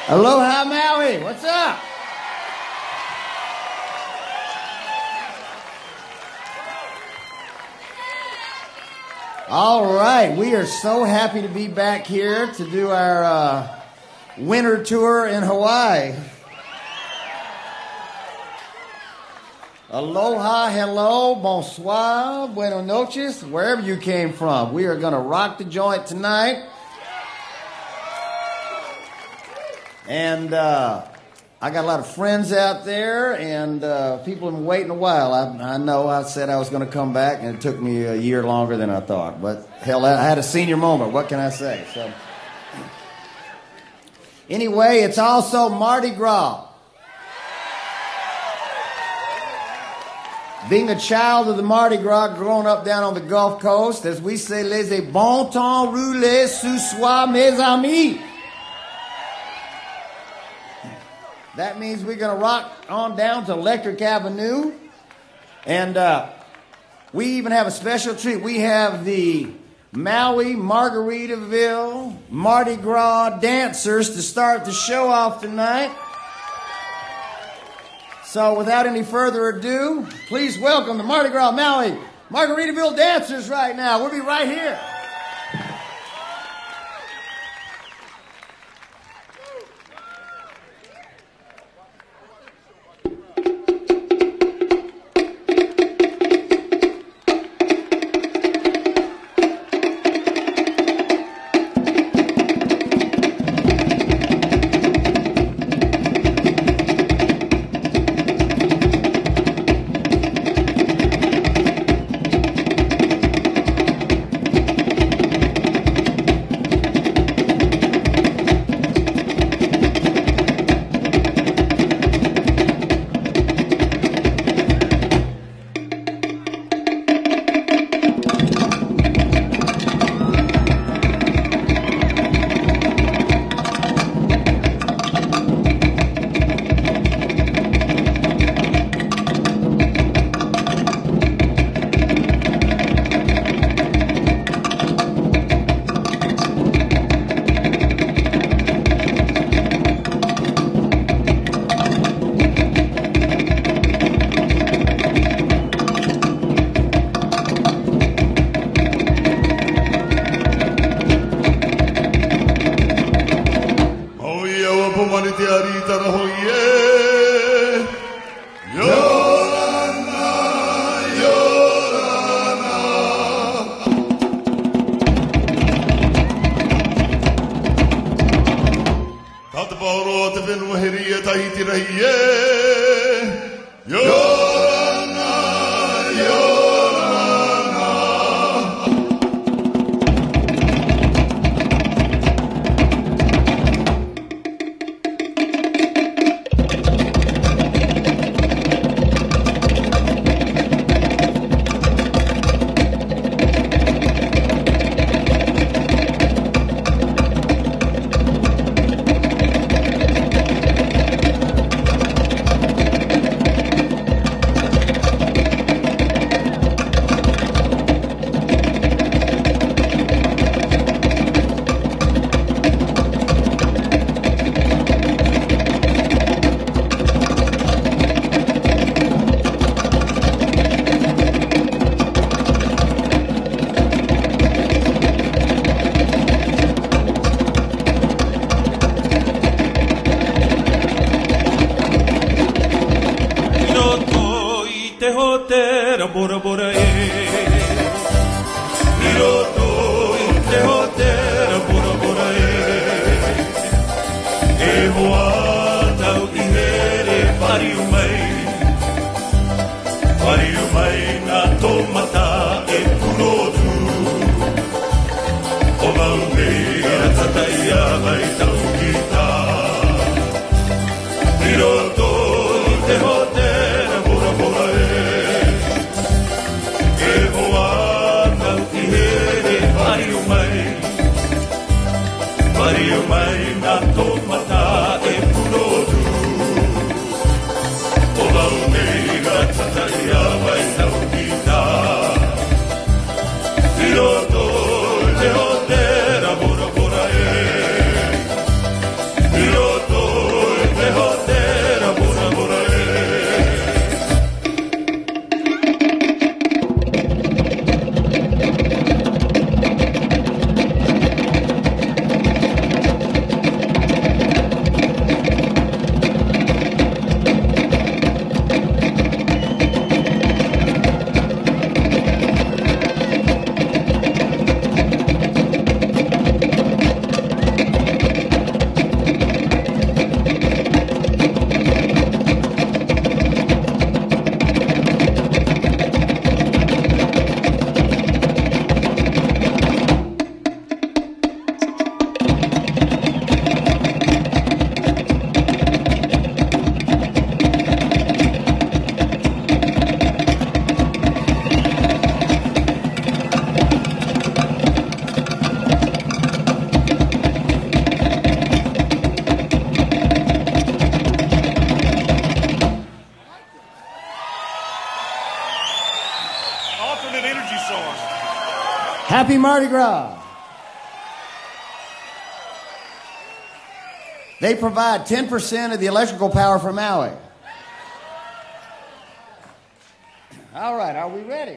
Aloha Maui, what's up? All right, we are so happy to be back here to do our winter tour in Hawaii. Aloha, hello, bonsoir, buenos noches, wherever you came from. We are going to rock the joint tonight. And I got a lot of friends out there, and people have been waiting a while. I know I said I was going to come back, and it took me a year longer than I thought. But hell, I had a senior moment. What can I say? So, anyway, it's also Mardi Gras. Being a child of the Mardi Gras, growing up down on the Gulf Coast, as we say, les bon temps roulés ce soir, mes amis. That means we're going to rock on down to Electric Avenue. And we even have a special treat. We have the Maui Margaritaville Mardi Gras dancers to start the show off tonight. So without any further ado, please welcome the Mardi Gras Maui Margaritaville dancers right now. We'll be right here. Tata ia vai tau ki tā. alternate energy source. Happy Mardi Gras. They provide 10% of the electrical power for Maui. All right, are we ready?